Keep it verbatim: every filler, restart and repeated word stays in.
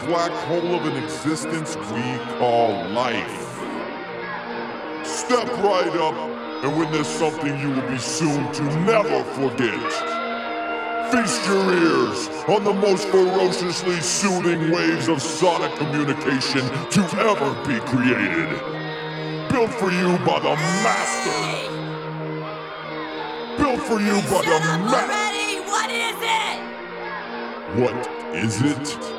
black hole of an existence we call life. Step right up and witness something you will be soon to never forget. Feast your ears on the most ferociously soothing waves of sonic communication to ever be created. Built for you by the master. Built for you by the master. What is it? What is it?